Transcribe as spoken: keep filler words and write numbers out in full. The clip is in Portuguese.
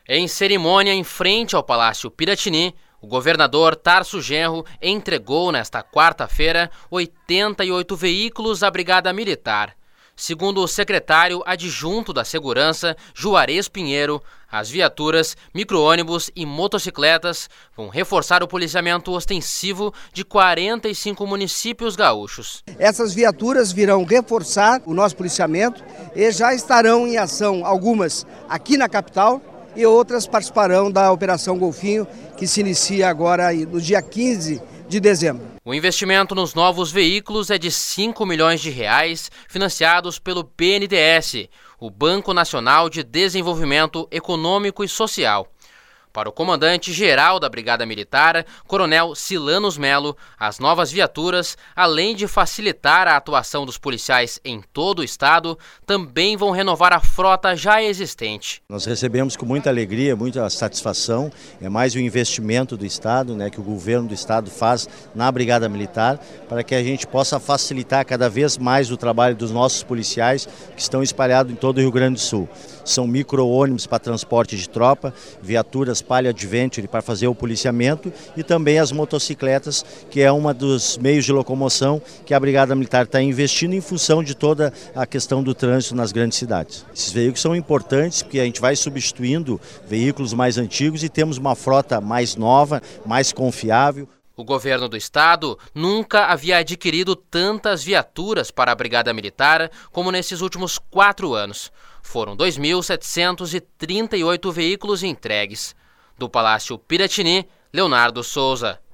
Em cerimônia em frente ao Palácio Piratini, o governador Tarso Genro entregou nesta quarta-feira oitenta e oito veículos à Brigada Militar. Segundo o secretário adjunto da Segurança, Juarez Pinheiro, as viaturas, micro-ônibus e motocicletas vão reforçar o policiamento ostensivo de quarenta e cinco municípios gaúchos. Essas viaturas virão reforçar o nosso policiamento e já estarão em ação, algumas aqui na capital, e outras participarão da Operação Golfinho, que se inicia agora no dia quinze de dezembro. O investimento nos novos veículos é de cinco milhões de reais, financiados pelo B N D E S, o Banco Nacional de Desenvolvimento Econômico e Social. Para o comandante-geral da Brigada Militar, Coronel Silanos Melo, as novas viaturas, além de facilitar a atuação dos policiais em todo o estado, também vão renovar a frota já existente. Nós recebemos com muita alegria, muita satisfação, é mais um investimento do estado, né, que o governo do estado faz na Brigada Militar, para que a gente possa facilitar cada vez mais o trabalho dos nossos policiais que estão espalhados em todo o Rio Grande do Sul. São micro-ônibus para transporte de tropa, viaturas Palio Adventure para fazer o policiamento e também as motocicletas, que é um dos meios de locomoção que a Brigada Militar está investindo em função de toda a questão do trânsito nas grandes cidades. Esses veículos são importantes porque a gente vai substituindo veículos mais antigos e temos uma frota mais nova, mais confiável. O governo do estado nunca havia adquirido tantas viaturas para a Brigada Militar como nesses últimos quatro anos. Foram dois mil setecentos e trinta e oito veículos entregues. Do Palácio Piratini, Leonardo Souza.